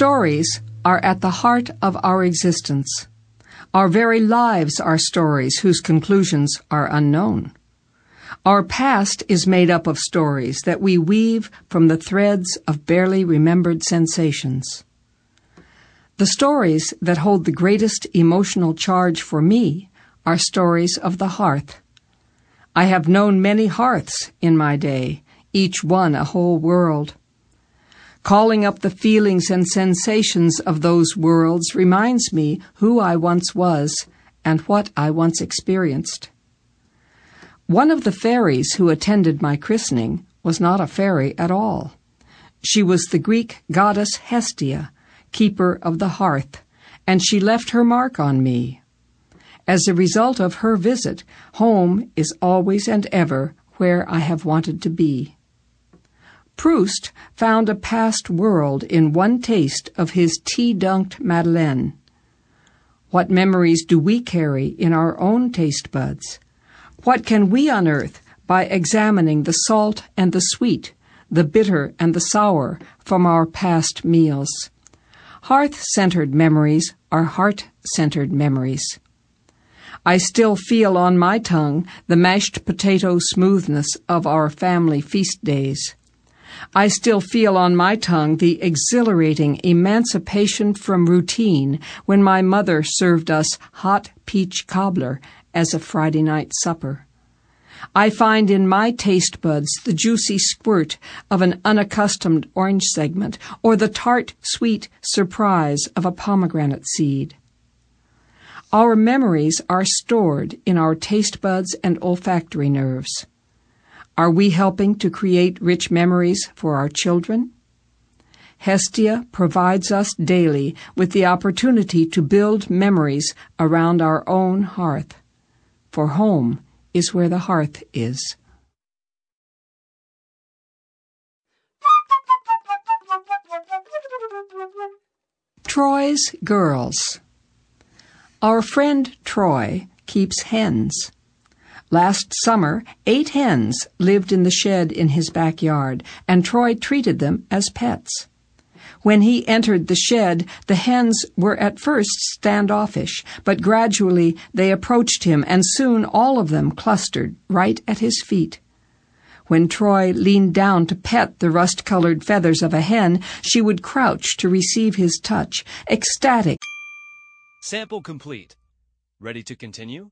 Stories are at the heart of our existence. Our very lives are stories whose conclusions are unknown. Our past is made up of stories that we weave from the threads of barely remembered sensations. The stories that hold the greatest emotional charge for me are stories of the hearth. I have known many hearths in my day, each one a whole world. Calling up the feelings and sensations of those worlds reminds me who I once was and what I once experienced. One of the fairies who attended my christening was not a fairy at all. She was the Greek goddess Hestia, keeper of the hearth, and she left her mark on me. As a result of her visit, home is always and ever where I have wanted to be. Proust found a past world in one taste of his tea-dunked Madeleine. What memories do we carry in our own taste buds? What can we unearth by examining the salt and the sweet, the bitter and the sour from our past meals? Hearth-centered memories are heart-centered memories. I still feel on my tongue the mashed potato smoothness of our family feast days. I still feel on my tongue the exhilarating emancipation from routine when my mother served us hot peach cobbler as a Friday night supper. I find in my taste buds the juicy squirt of an unaccustomed orange segment or the tart, sweet surprise of a pomegranate seed. Our memories are stored in our taste buds and olfactory nerves. Are we helping to create rich memories for our children? Hestia provides us daily with the opportunity to build memories around our own hearth. For home is where the hearth is. Troy's Girls. Our friend Troy keeps hens. Last summer, 8 hens lived in the shed in his backyard, and Troy treated them as pets. When he entered the shed, the hens were at first standoffish, but gradually they approached him, and soon all of them clustered right at his feet. When Troy leaned down to pet the rust-colored feathers of a hen, she would crouch to receive his touch, ecstatic. Sample complete. Ready to continue?